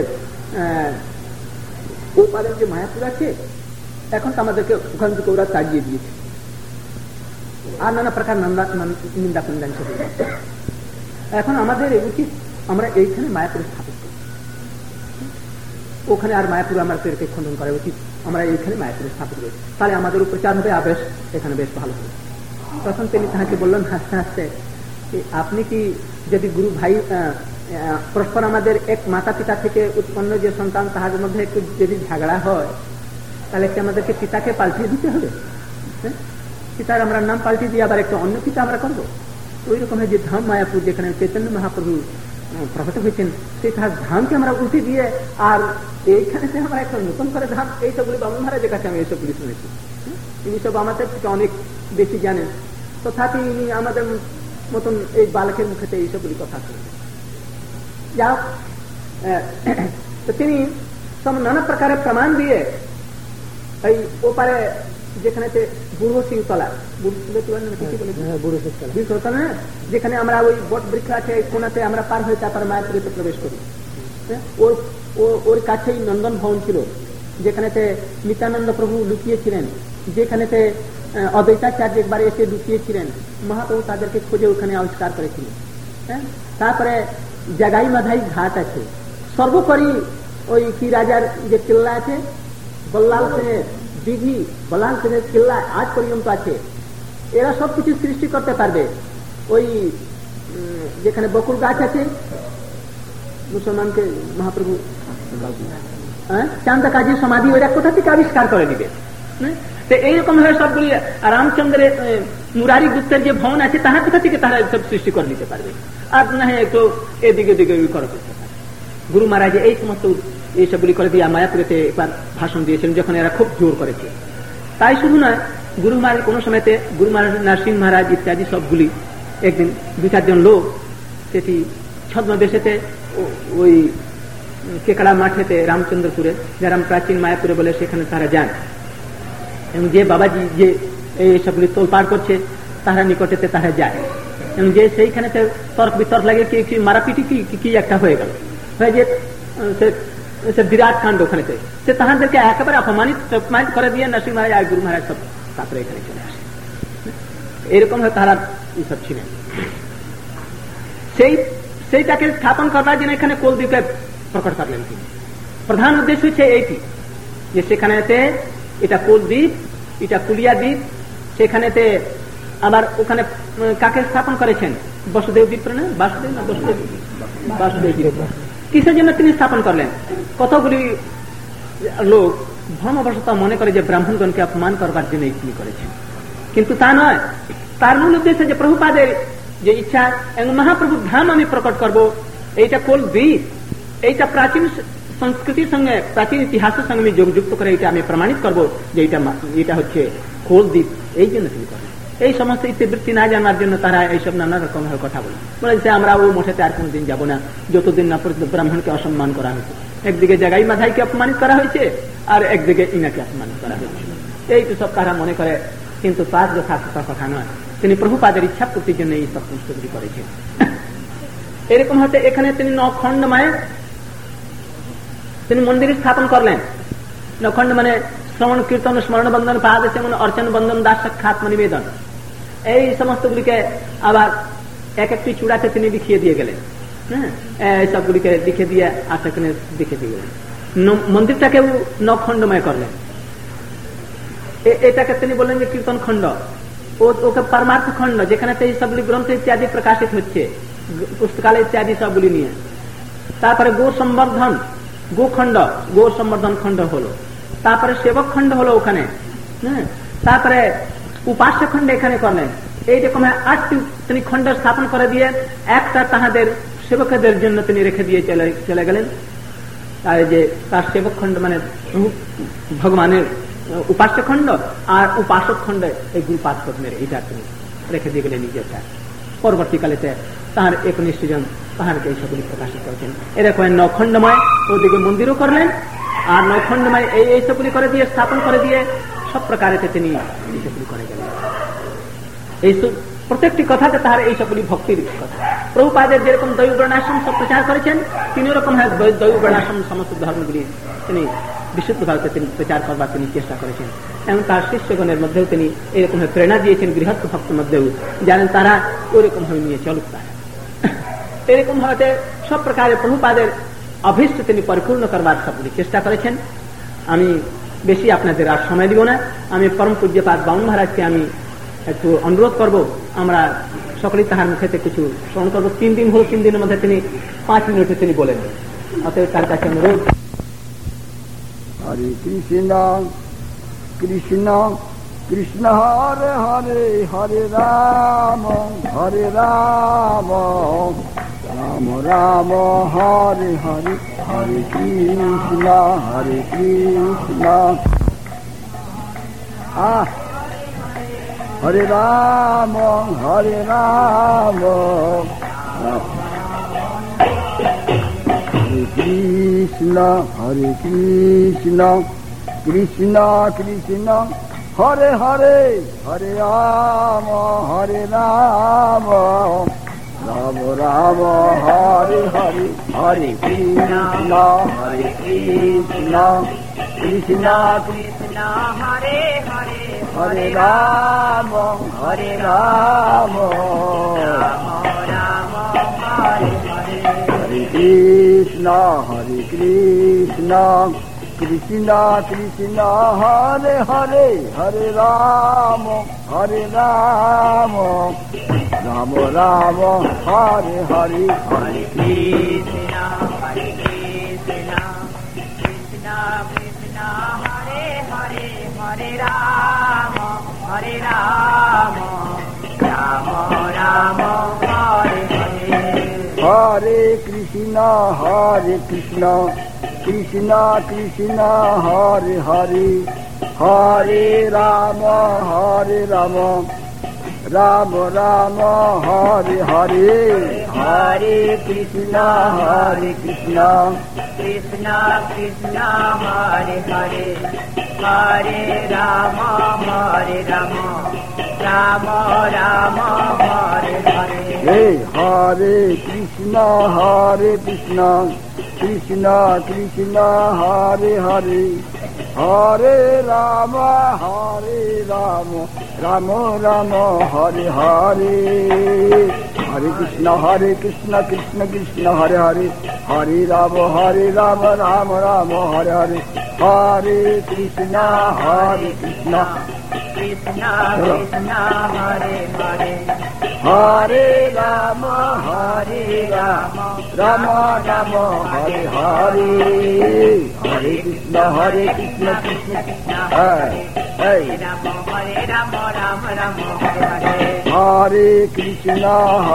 S1: ওপারের যে মায়াপুর আছে এখন তো আমাদেরকে ওখান থেকে ওরা তাড়িয়ে দিয়েছে আর নানা প্রকার নিন্দা কুন্দান চলে, এখন আমাদের উচিত আমরা এইখানে মায়াপুর স্থাপন করি, ওখানে আর মায়াপুর আমাদেরকে খণ্ডন করা উচিত, আমরা এইখানে মায়াপুর স্থাপন করি, তাহলে আমাদের প্রচার হবে, আবেশ এখানে বেশ ভালো হবে। তখন তিনি তাহাকে বললেন হাসতে হাসতে, আপনি কি যদি গুরু ভাই পরস্পর আমাদের এক মাতা পিতা থেকে উৎপন্ন যে সন্তান তাহার মধ্যে একটু যদি ঝগড়া হয় তাহলে কি আমাদেরকে পিতাকে পাল্টিয়ে দিতে হবে? পিতার আমরা নাম পাল্টিয়ে দিয়ে আবার একটা অন্য পিতা আমরা করবো? ওই রকম যে ধাম মায়াপুর যেখানে চৈতন্য মহাপ্রভু প্রকট হয়েছেন সেই তাহার ধামকে আমরা উল্টে দিয়ে আর এইখানে আমরা একটা নতুন করে ধাম, এই সবগুলি বামন মহারাজের কাছে আমি এইসবগুলি শুনেছি। তিনি সব আমাদের থেকে অনেক বেশি জানেন, তথাপি ইনি আমাদের মতন এই বালকের মুখেতে এইসবগুলি কথা শুনেছেন। যাও তো তিনি সব নানা প্রকারের প্রমাণ দিয়ে এই ওপারে যেখানে বুড়ো শিবতলা, যেখানে আমরা ওই বট বৃক্ষ আছে কোনাতে আমরা পার হয়ে তারপর মায়াপুরীতে প্রবেশ করি, ওর কাছেই নন্দন ভবন ছিল, যেখানেতে নিত্যানন্দ প্রভু লুকিয়েছিলেন, যেখানেতে অদ্বৈতাচার্য একবারে এসে লুকিয়েছিলেন, মহাপ্রভু তাদেরকে খুঁজে ওখানে আবিষ্কার করেছিলেন। তারপরে জাগাই মাধাই ঘাট আছে, সর্বোপরি ওই কি রাজার যে কিল্লা আছে বল্লাল সেনের দিঘি, বল্লাল সেনের কিল্লা আজ পর্যন্ত আছে। এরা সবকিছু সৃষ্টি করতে পারবে। ওই যেখানে বকুল গাছ আছে মুসলমানকে মহাপ্রভু চান্দা কাজী সমাধি ওরা কোথা থেকে আবিষ্কার করে দিবে। তো এইরকম ভাবে সবগুলি রামচন্দ্রের মুরারি গুপ্তের যে ভবন আছে তাহার কোথা থেকে তারা সব সৃষ্টি করে দিতে পারবে, আর না হয় একটু এদিকে দিকে করে করতে পারবে। গুরু মহারাজ এই সমস্ত এইসবগুলি করে দিয়ে মায়াপুরেতে একবার ভাষণ দিয়েছিলেন যখন এরা খুব জোর করেছে। তাই শুধু নয়, গুরু মহারাজ কোন সময়তে গুরু মহারাজ নরসিংহ মহারাজ ইত্যাদি সবগুলি একদিন 2-4 জন লোক সেটি ছদ্মবেশেতে ওই কেকড়া মাঠেতে রামচন্দ্রপুরে, যারা প্রাচীন মায়াপুরে বলে সেখানে তারা যান, এবং যে বাবাজি যে এই সবগুলি তোলপাড় করছে তারা নিকটেতে তারা যায়, এবং যে সেইখানে তর্ক বিতর্ক লাগে কি মারাপিটি কি একটা হয়ে গেল, হয়ে যে সে বিরাট কাণ্ড ওখানে সে তাহাদেরকে একেবারে অপমানিত করে দিয়ে নরসিংহ মহারাজ আর গুরু মহারাজ সব তারপরে এখানে চলে আসে। এরকম হয়ে তারা এইসব ছিলেন। সেইটাকে স্থাপন করার জন্য এখানে কোলদ্বীপে প্রকট করলেন তিনি। প্রধান উদ্দেশ্য হচ্ছে এইটি যে সেখানেতে এটা কোলদ্বীপ, এটা কুলিয়া দ্বীপ, সেখানেতে আবার ওখানে কাকে স্থাপন করেছেন? বসুদেব দ্বীপ না, বাসুদেব না বাসুদেব দ্বীপ। কিসের জন্য তিনি স্থাপন করলেন? কতগুলি লোক ভ্রমবশত মনে করে যে ব্রাহ্মণগণকে অপমান করবার জন্য তিনি করেছেন, কিন্তু তা নয়। তার মূল উদ্দেশ্য যে প্রভুপাদের যে ইচ্ছা এবং মহাপ্রভুর ধাম আমি প্রকট করব, এইটা কোলদ্বীপ, এইটা প্রাচীন সংস্কৃতির সঙ্গে প্রাচীন ইতিহাসের সঙ্গে আমি যোগযুক্ত করে এটা আমি প্রমাণিত করব যে এটা হচ্ছে কোলদ্বীপ। এই জন্য তিনি করেন। এই সমস্ত ইতিবৃত্তি না জানার জন্য তারা এইসব নানা রকম কথা বলে যে আমরা ওই মঠেতে আর কোনদিন যাব না যতদিন না পর্যন্ত ব্রাহ্মণকে অসম্মান করা হয়েছে। একদিকে জাগাই মাধাইকে অপমানিত করা হয়েছে আর একদিকে ইনাকে অপমানিত করা হয়েছে, এই তো সব তারা মনে করে, কিন্তু তার যথার্থ কথা নয়। তিনি প্রভুপাদের ইচ্ছা পূর্তির জন্য এই সব সমস্তগুলি করেছেন। এরকম হতে এখানে তিনি 9 খণ্ডময় তিনি মন্দির স্থাপন করলেন। 9 খণ্ড মানে শ্রবণ কীর্তন স্মরণ বন্ধন পাদ সেমন অর্চন বন্ধন দাস সাক্ষাৎ নিবেদন, এই সমস্তগুলিকে আবার এক একটি চূড়াতে তিনি লিখিয়ে দিয়ে গেলেন। হ্যাঁ, এই সবগুলিকে লিখে দিয়ে আর সেখানে লিখে দিয়ে গেলেন। মন্দিরটাকেও 9 খণ্ডময় করলেন। এটাকে তিনি বললেন যে কীর্তন খণ্ড, ওকে পরমার্থ খণ্ড, যেখানে এই সবগুলি গ্রন্থ ইত্যাদি প্রকাশিত হচ্ছে, পুস্তকালয় ইত্যাদি সবগুলি নিয়ে। তারপরে গো সম্বর্ধন, গোখণ্ড, গো সম্বর্ধন খণ্ড হলো। তারপরে সেবক খণ্ড হলো ওখানে। হ্যাঁ, তারপরে উপাস্য খণ্ড এখানে করলেন। এইরকম 8টি তিনি খণ্ড স্থাপন করে দিয়ে একটা তাহাদের সেবকদের জন্য তিনি রেখে দিয়ে চলে গেলেন। তার যে তার সেবক খণ্ড মানে ভগবানের উপাস্য খণ্ড আর উপাসক খণ্ড, এই গুরুপাদ পদ্মের এইটা তিনি রেখে দিয়ে গেলেন নিজেরটা। পরবর্তীকালেতে তাহার 19 জন তাহারকে এই সকলই প্রকাশিত করেছেন। এরকম 9 খণ্ডময় ওদিকে মন্দিরও করলেন, আর 9 খণ্ডময় এই সকলই করে দিয়ে স্থাপন করে দিয়ে সব প্রকারেতে তিনি এই সকলই করে গেলেন। এই প্রত্যেকটি কথাতে তাহার এই সকলই ভক্তির কথা। প্রভুপাদের যেরকম দৈব বর্ণাশ্রম সব প্রচার করেছেন, তিনি ওরকম দৈব বর্ণাশ্রম সমস্ত ধর্মগুলি তিনি বিশুদ্ধভাবে তিনি প্রচার করবার তিনি চেষ্টা করেছেন। এবং তার শিষ্যগণের মধ্যেও তিনি এরকম প্রেরণা দিয়েছেন, গৃহস্থ ভক্তের মধ্যেও জানেন তারা ওইরকম ভাবে নিয়ে চলুক। তারা এরকম ভাবে সব প্রকারের প্রভুপাদের অভীষ্ট তিনি পরিপূর্ণ করবার সবগুলি চেষ্টা করেছেন। আমি বেশি আপনাদের আর সময় দিব না। আমি পরম পূজ্যপাদ বামন মহারাজকে আমি একটু অনুরোধ করব, আমরা সকলেই তাহার মুখেতে কিছু স্মরণ করবো। 3 দিন হল, 3 দিনের মধ্যে তিনি 5 মিনিটে তিনি বলেন। অতএব তার কাছে অনুরোধ।
S2: হরে কৃষ্ণ কৃষ্ণ কৃষ্ণ হরে হরে, হরে রাম রাম রাম হরে হরে, হরে কৃষ্ণ হরে কৃষ্ণ হরে রাম হরে কৃষ্ণ হরে কৃষ্ণ কৃষ্ণ কৃষ্ণ হরে হরে, হরে রাম রাম রাম হরে হরে, হরে কৃষ্ণ কৃষ্ণ কৃষ্ণ হরে হরে, হরে রাম রাম হরে কৃষ্ণ কৃষ্ণ কৃষ্ণ হরে হরে, হরে রাম রাম রাম হরে হরে, হরে কৃষ্ণ কৃষ্ণ কৃষ্ণ হরে হরে, হরে রাম রাম রাম হরে হরে, হরে কৃষ্ণ কৃষ্ণ কৃষ্ণ হরে হরে, হরে রাম রাম রাম হরে হরে, হরে কৃষ্ণ কৃষ্ণ কৃষ্ণ হরে হরে, হরে রাম রাম রাম হরে হরে, হরে কৃষ্ণ কৃষ্ণ কৃষ্ণ কৃষ্ণ হরে হরে, হরে রাম রাম রাম হরে হরে, হরে কৃষ্ণ কৃষ্ণ কৃষ্ণ হরে হরে, হরে রাম রাম রাম হরে হরে, হরে কৃষ্ণ কৃষ্ণ কৃষ্ণ হরে হরে, হরে রাম রাম রাম হরে হরে, হরে কৃষ্ণ কৃষ্ণ কৃষ্ণ হরে রাম রাম রাম হরে, হরে কৃষ্ণ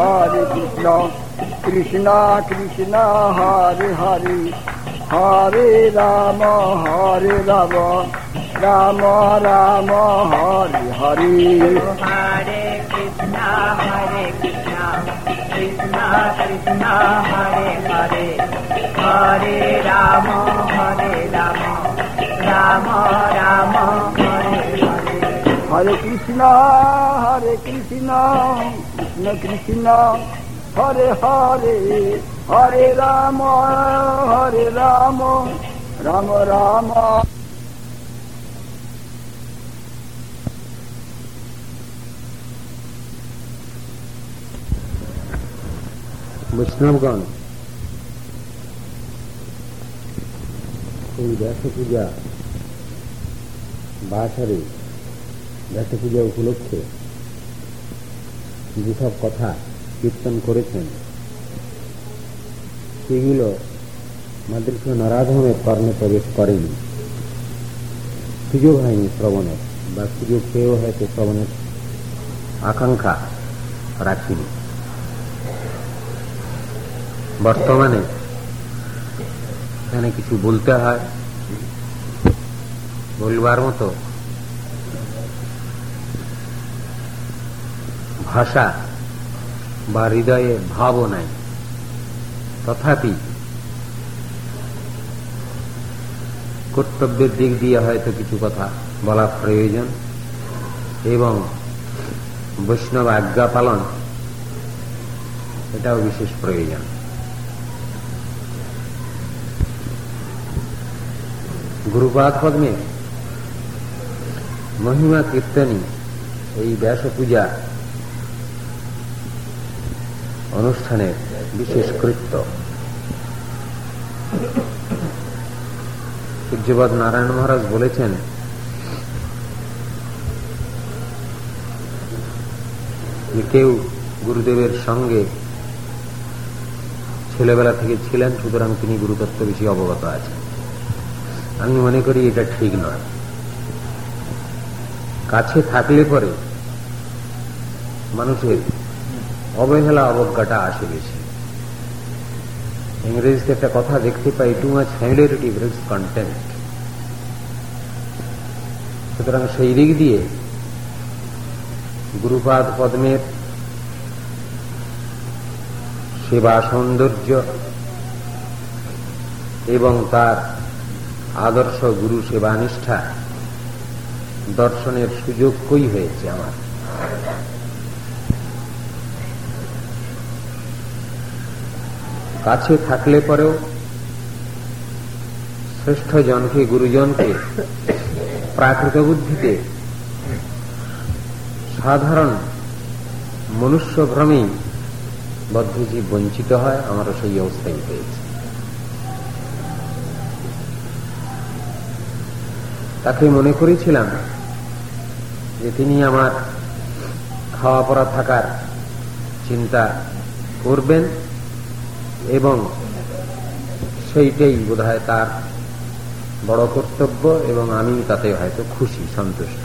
S2: কৃষ্ণ কৃষ্ণ হরে হরে, হরে রাম রাম রাম হরে হরে, হরে কৃষ্ণ কৃষ্ণ কৃষ্ণ হরে হরে, হরে Ram Ram Ram Hare Hare, Hare Krishna, Krishna Krishna, Hare Hare, Hare Rama, Rama Rama.
S3: বৈষ্ণবগণ এই ব্যাস পূজা বাসারে ব্যাস পূজা উপলক্ষে যেসব কথা কীর্তন করেছেন সেগুলো মাদৃশ্য নরাধমের কর্ণে প্রবেশ করেনি, সুযোগ হয়নি শ্রবণের, বা সুযোগ পেয়েও হয়তো শ্রবণের আকাঙ্ক্ষা রাখিনি। বর্তমানে এখানে কিছু বলতে হয়, বলবার মতো ভাষা বা হৃদয়ে ভাবও নাই। তথাপি কর্তব্যের দিক দিয়ে হয়তো কিছু কথা বলা প্রয়োজন এবং বৈষ্ণব আজ্ঞা পালন এটাও বিশেষ প্রয়োজন। গুরুপাদ পদ্মে মহিমা কীর্তনী এই ব্যাস পূজা অনুষ্ঠানের বিশেষ কৃত্য। পূজ্যপাদ নারায়ণ মহারাজ বলেছেন, যে কেউ গুরুদেবের সঙ্গে ছেলেবেলা থেকে ছিলেন, সুতরাং তিনি গুরুতত্ত্ব বেশি অবগত আছেন। আমি মনে করি এটা ঠিক নয়। কাছে থাকলে পরে মানুষের অবহেলা অবজ্ঞাটা আসে বেশি। ইংরেজিতে একটা কথা দেখতে পাই, too much familiarity brings contempt. সুতরাং সেই দিক দিয়ে গুরুপাদ পদ্মের সেবা সৌন্দর্য এবং তার আদর্শ গুরু সেবা নিষ্ঠা দর্শনের সুযোগ কই হয়েছে আমার। কাছে থাকলে পরেও শ্রেষ্ঠ জনকে, গুরুজনকে প্রাকৃত বুদ্ধিতে সাধারণ মনুষ্য ভ্রমেই বদ্ধজীব বঞ্চিত হয়। আমারও সেই অবস্থায় হয়েছে। তাকে মনে করেছিলাম যে তিনি আমার খাওয়া পড়া থাকার চিন্তা করবেন এবং সেইটাই বোধহয় তার বড় কর্তব্য এবং আমি তাতে হয়তো খুশি, সন্তুষ্ট।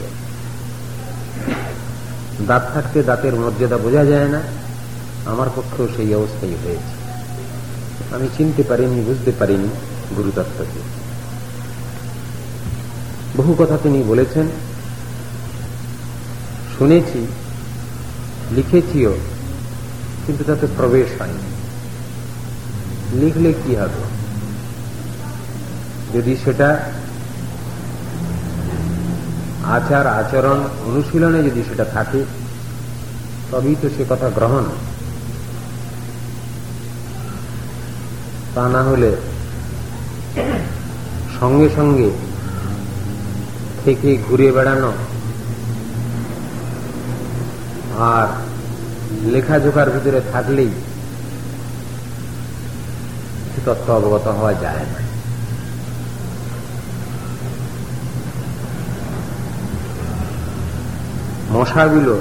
S3: দাঁত থাকতে দাঁতের মর্যাদা বোঝা যায় না, আমার পক্ষেও সেই অবস্থাই হয়েছে। আমি চিনতে পারিনি, বুঝতে পারিনি গুরুতত্ত্বকে। বহু কথা তিনি বলেছেন, শুনেছি, লিখেছিও, কিন্তু তাতে প্রবেশ হয়নি। লিখলে কি হবে? যদি সেটা আচার আচরণ অনুশীলনে যদি সেটা থাকে, তবেই তো সে কথা গ্রহণ। তা না হলে সঙ্গে সঙ্গে থেকে ঘুরে বেড়ানো আর লেখাজোখার ভিতরে থাকলেই তত্ত্ব অবগত হওয়া যায় না। মশাগুলো,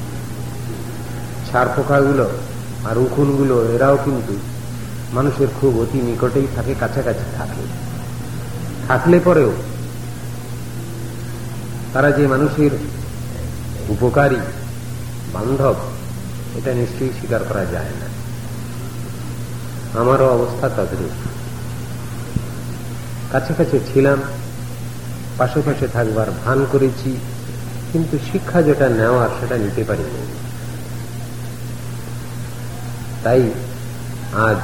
S3: ছার পোকাগুলো আর উকুনগুলো, এরাও কিন্তু মানুষের খুব অতি নিকটেই থাকে, কাছাকাছি থাকে। থাকলে পরেও তারা যে মানুষের উপকারী বান্ধব, এটা নিশ্চয়ই স্বীকার করা যায় না। আমারও অবস্থা তদ্রূপ। কাছে কাছে ছিলাম, পাশে পাশে থাকবার ভান করেছি, কিন্তু শিক্ষা যেটা নেওয়ার সেটা নিতে পারিনি। তাই আজ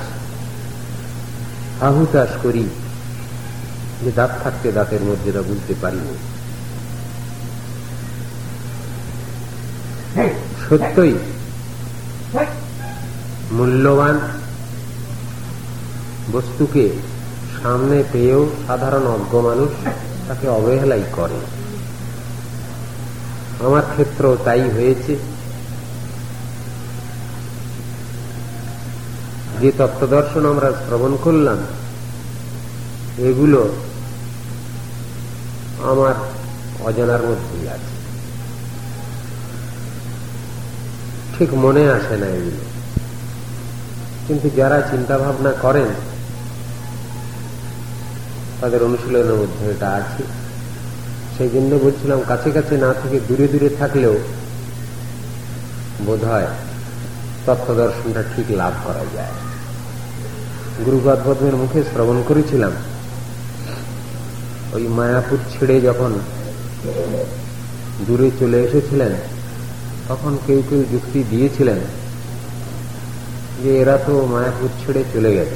S3: আহুতাস করি যে দাঁত থাকতে দাঁতের মর্যাদা বুঝতে পারিনি। সত্যই মূল্যবান বস্তুকে সামনে পেয়েও সাধারণ অজ্ঞ মানুষ তাকে অবহেলাই করে। আমার ক্ষেত্র তাই হয়েছে। যে তত্ত্বদর্শন আমরা শ্রবণ করলাম এগুলো আমার অজানার মধ্যেই আছে, ঠিক মনে আসে না এগুলো, কিন্তু যারা চিন্তা ভাবনা করেন তাদের অনুশীলনের মধ্যে এটা আছে। সেই জন্য বলছিলাম কাছে কাছে না থেকে দূরে দূরে থাকলেও বোধ হয় তত্ত্বদর্শনটা ঠিক লাভ করা যায়। গুরুপাদ পদ্মের মুখে শ্রবণ করেছিলাম, ওই মায়াপুর ছেড়ে যখন দূরে চলে এসেছিলেন তখন কেউ কেউ যুক্তি দিয়েছিলেন যে এরা তো মায়াপুর ছেড়ে চলে গেছে।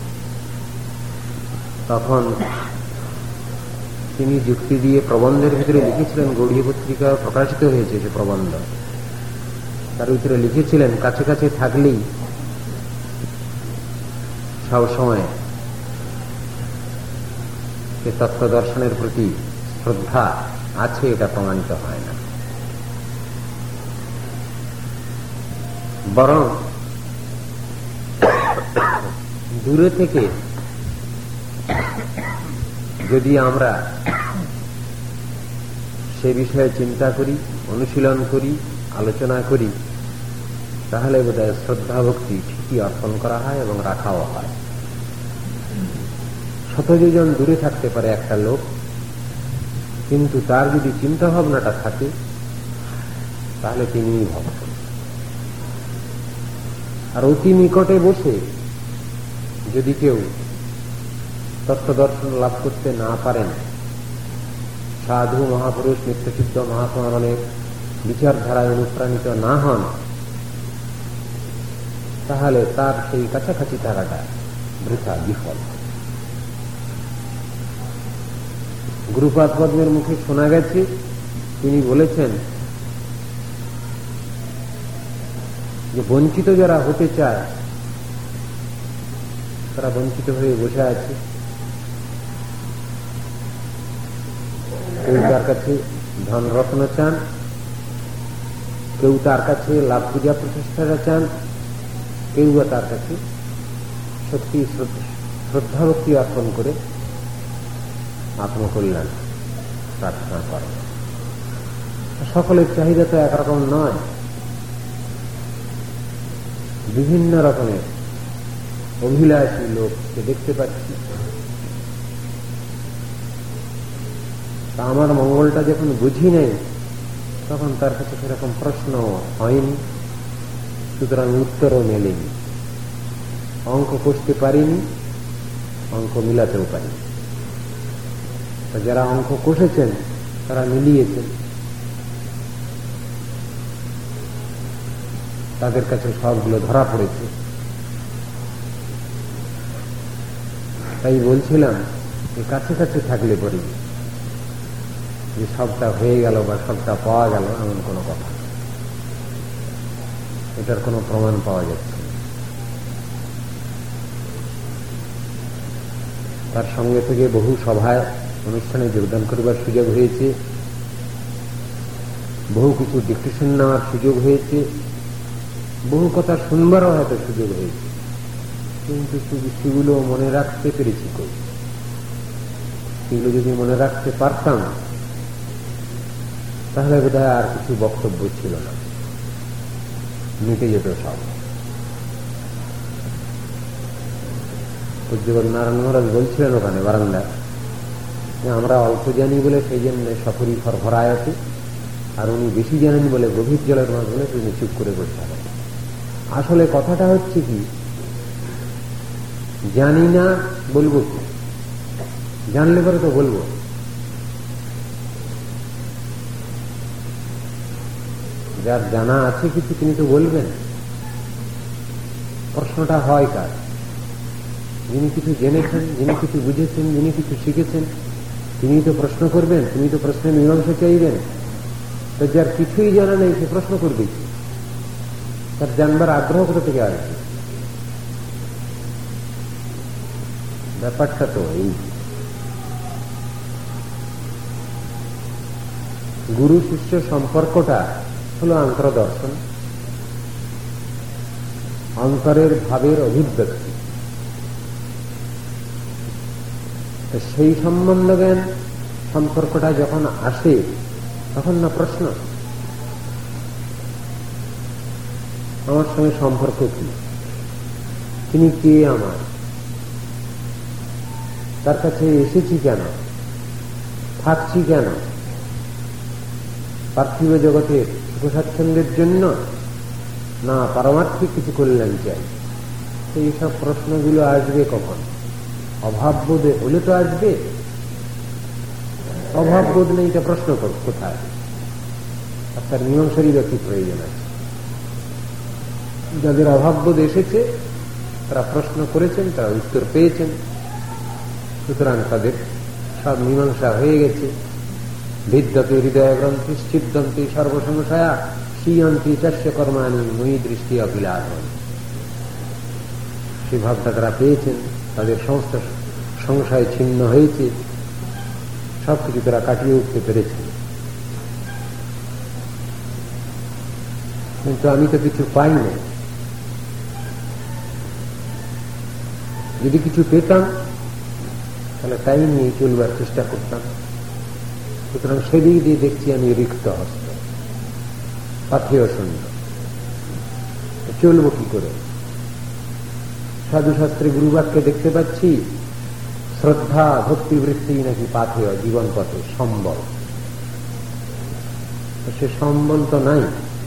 S3: তখন তিনি যুক্তি দিয়ে প্রবন্ধের ভিতরে লিখেছিলেন, গৌড়ীয় পত্রিকা প্রকাশিত হয়েছে সে প্রবন্ধ, তার ভিতরে লিখেছিলেন কাছে কাছে থাকলেই সব সময় তত্ত্ব দর্শনের প্রতি শ্রদ্ধা আছে এটা প্রমাণিত হয় না, বরং দূরে থেকে যদি আমরা সে বিষয়ে চিন্তা করি, অনুশীলন করি, আলোচনা করি, তাহলে বোধহয় শ্রদ্ধা ভক্তি ঠিকই অর্পণ করা হয় এবং রাখাও হয়। শত যোজন দূরে থাকতে পারে একটা লোক, কিন্তু তার যদি চিন্তা ভাবনাটা থাকে তাহলে তিনিই ভক্ত। আর অতি নিকটে বসে যদি কেউ তত্ত্বদর্শন লাভ করতে না পারেন, সাধু মহাপুরুষ নিত্যসিদ্ধ মহাত্মাগণের বিচারধারায় অনুপ্রাণিত না হন, তাহলে তার সেই কাছাকাছি থাকাটা বৃথা বিফল। গুরুপাদ পদ্মের মুখে শোনা গেছে, তিনি বলেছেন যে বঞ্চিত যারা হতে চায় তারা বঞ্চিত হয়ে বসে আছে। কেউ তার কাছে ধনরত্ন চান, কেউ তার কাছে লাভ পূজা প্রতিষ্ঠাটা চান, কেউ বা তার কাছে সত্যি শ্রদ্ধাভক্তি অর্পণ করে আত্মকল্যাণ প্রার্থনা করে। সকলের চাহিদা তো একরকম নয়, বিভিন্ন রকমের অভিলাষী লোককে দেখতে পাচ্ছি। তা আমার মঙ্গলটা যখন বুঝি নাই তখন তার কাছে সেরকম প্রশ্ন হয়নি, সুতরাং উত্তরও মেলেনি। অঙ্ক কষতে পারিনি, অঙ্ক মিলাতেও পারিনি। যারা অঙ্ক কষেছেন তারা মিলিয়েছেন, তাদের কাছে সবগুলো ধরা পড়েছে। তাই বলছিলাম যে কাছে কাছে থাকলে পরে যে সবটা হয়ে গেল বা সবটা পাওয়া গেল এমন কোনো কথা, এটার কোনো প্রমাণ পাওয়া যাচ্ছে না। তার সঙ্গে থেকে বহু সভায় অনুষ্ঠানে যোগদান করবার সুযোগ হয়েছে, বহু কিছু ডিসকাশন নেওয়ার সুযোগ হয়েছে, বহু কথা শুনবারও হয়তো সুযোগ হয়েছে, কিন্তু সেগুলো মনে রাখতে পেরেছি কই? সেগুলো যদি মনে রাখতে পারতাম তাহলে বোধহয় আর কিছু বক্তব্য ছিল না, মিটে যেত সব। পূজ্যবাদ নারায়ণ মহারাজ বলছিলেন ওখানে বারান্দায়, আমরা অল্প জানি বলে সেই জন্য সফরই ফরফরায় আছে, আর উনি বেশি জানেন বলে গভীর জলের মাছ বলে তিনি চুপ করে বসে থাকেন। আসলে কথাটা হচ্ছে কি, জানি না বলবো কি? জানলে পরে তো বলবো। যার জানা আছে কিছু তিনি তো বলবেন। প্রশ্নটা হয় কার? যিনি কিছু জেনেছেন, যিনি কিছু বুঝেছেন, যিনি কিছু শিখেছেন, তিনি তো প্রশ্ন করবেন, তিনি তো প্রশ্নের মীমাংসা চাইবেন। তো যার কিছুই জানা নেই সে প্রশ্ন করবে, তার জানবার আগ্রহ কোথা থেকে আসবে? ব্যাপারটা তো এই। গুরু শিষ্য সম্পর্কটা হলো অন্তর্দর্শন, অন্তরের ভাবের অভিব্যক্তি। সেই সম্বন্ধ জ্ঞান সম্পর্কটা যখন আসে তখন না প্রশ্ন, আমার সঙ্গে সম্পর্ক কি, তিনি কে, আমার তার কাছে এসেছি কেন, থাকছি কেন, পার্থিব জগতের সুখ স্বাচ্ছন্দ্যের জন্য না পারমার্থিক কিছু কল্যাণ চাই? এইসব প্রশ্নগুলো আসবে কখন? অভাববোধে হলে তো আসবে। অভাববোধ নেই, এটা প্রশ্ন কোথায়? আপনার মীমাংসারই ব্যক্তি প্রয়োজন আছে। যাদের অভাববোধ এসেছে তারা প্রশ্ন করেছেন, তারা উত্তর পেয়েছেন, সুতরাং তাদের সব মীমাংসা হয়ে গেছে। বিদ্যতে হৃদয় গ্রন্থি ছিদ্যন্তি সর্বসংশয়া শিয়ন্তি চাষ্য কর্মাণি ময়ী দৃষ্টি অখিলাধন। সে ভাবটা তারা পেয়েছেন, তাদের সমস্ত সংশয় ছিন্ন হয়েছে, সবকিছু তারা কাটিয়ে উঠতে পেরেছে। কিন্তু আমি তো কিছু পাই না। যদি কিছু পেতাম তাহলে টাইম নিয়ে চলবার চেষ্টা করতাম। সুতরাং সেদিক দিয়ে দেখছি আমি রিক্ত হস্ত, পাথেয় শূন্য। চলবো কি করে? সাধুশাস্ত্রে গুরুবাক্যে দেখতে পাচ্ছি শ্রদ্ধা ভক্তিবৃত্তি নাকি পাথেয় জীবন পথে সম্বল। সে সম্বল তো নাই,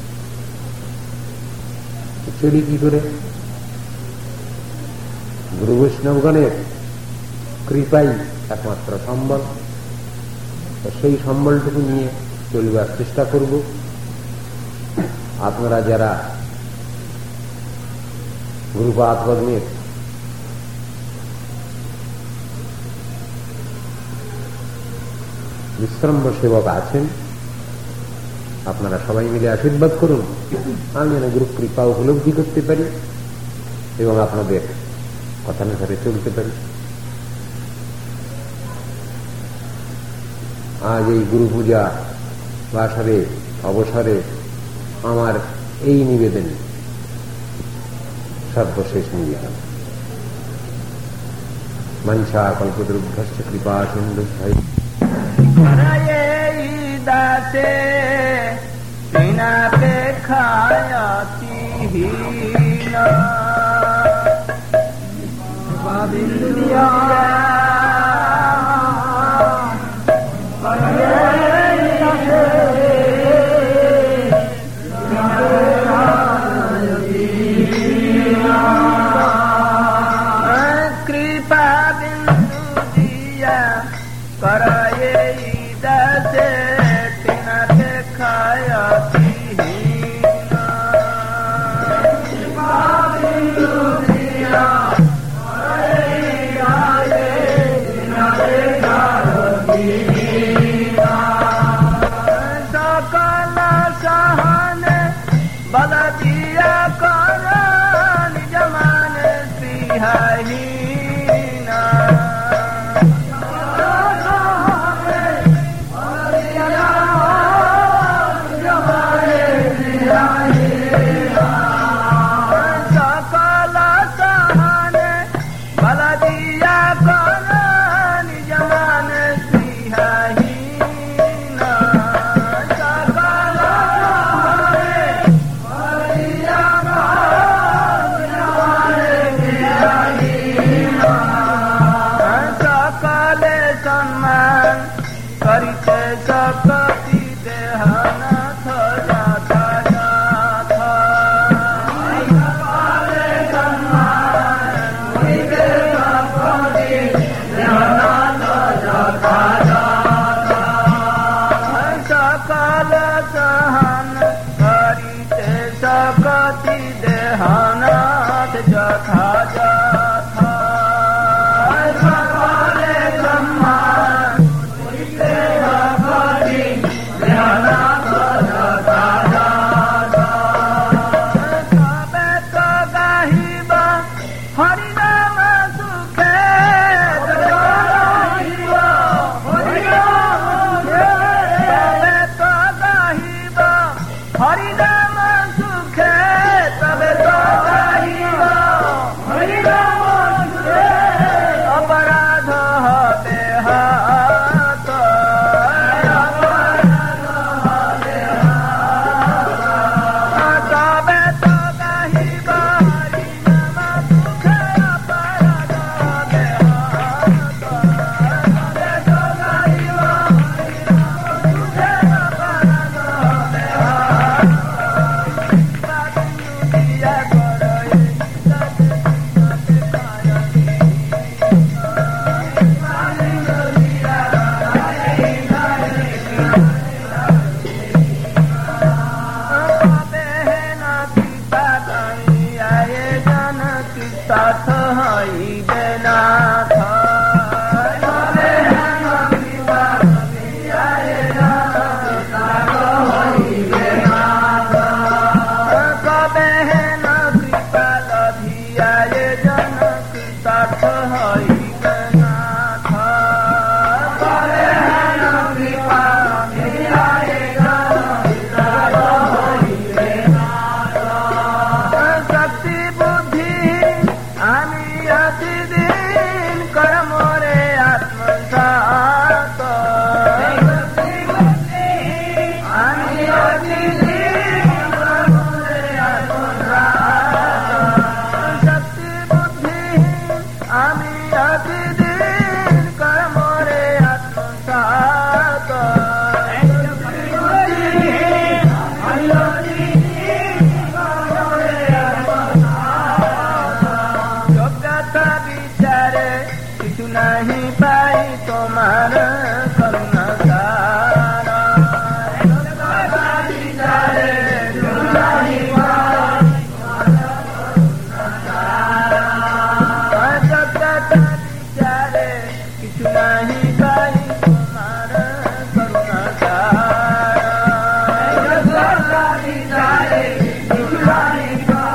S3: চলি কি করে? গুরু বৈষ্ণবগণের কৃপাই একমাত্র সম্বল। সেই সম্বলটুকু নিয়ে চলবার চেষ্টা করব। আপনারা যারা গুরুপাদ পদ্মের বিশ্রম্ভ সেবক আছেন, আপনারা সবাই মিলে আশীর্বাদ করুন, আমি যেন গুরু কৃপা উপলব্ধি করতে পারি এবং আপনাদের কথানুসারে চলতে পারি। আজ এই গুরু পূজা বাসরে অবসরে আমার এই নিবেদন সর্বশেষ নিবেদন। মঞ্চা কল্পদ্রুভ্যশ্চ কৃপা সিন্ধু
S2: দাসে বিনাপেক্ষায়াতিহীন কৃপা বিন্দু দিয়া করায়ে দাসে হইবে নাথ কবে হেন কৃপা লভিয়ায় জন কৃতার্থ হইবে নাথ কবে হেন কৃপা লভিয়ায় জন কৃতার্থ হইবে নাথ শক্তি বুদ্ধি আমি অতি দিন কর্মরে আত্মসাত আমি অতি দিন কর্মরে আত্মসাত শক্তি বুদ্ধি আমি অতি দিন কর্মরে আত্মসাত যোগ্যতা বিচারে কিছু নাহি পাই তোমার করুণা দ্বারা যোগ্যতা বিচারে কিছু নাহি পাই যোগ্যতা বিচারে কিছু নাহি পাই তোমার করুণা দ্বারা যোগ্যতা বিচারে কিছু নাহি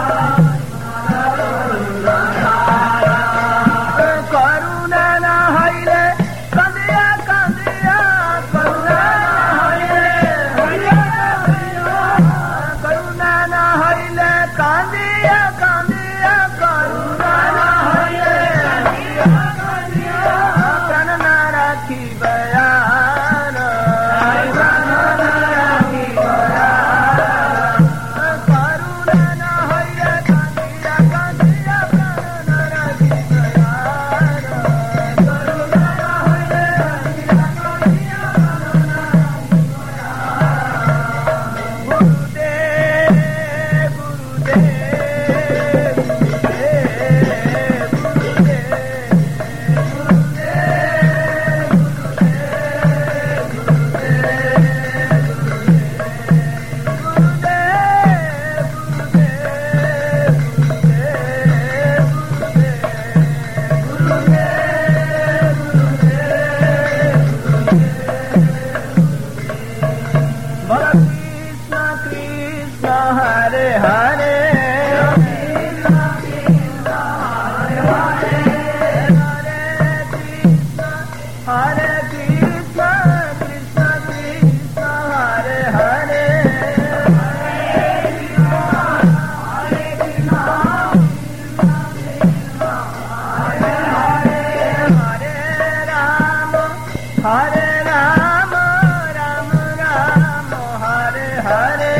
S2: করুণা না হইলে কাঁদিয়া কাঁদিয়া করুণা না হইলে করুণা না হইলে কাঁদিয়া কাঁদিয়া করুণা না হইলে প্রাণ না রাখিবে আর প্রাণ না রাখিবে করুণা না হইলে কাঁদিয়া কাঁদিয়া প্রাণ না রাখিবে গুরুদেব বল কৃষ্ণ কৃষ্ণ হরে হরে হরে কৃষ্ণ কৃষ্ণ কৃষ্ণ হরে হরে হরে রাম হরে রাম রাম রাম হরে হরে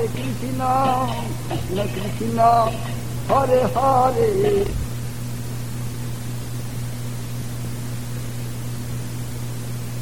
S2: কৃষ্ণ কৃষ্ণ কৃষ্ণ হরে হরে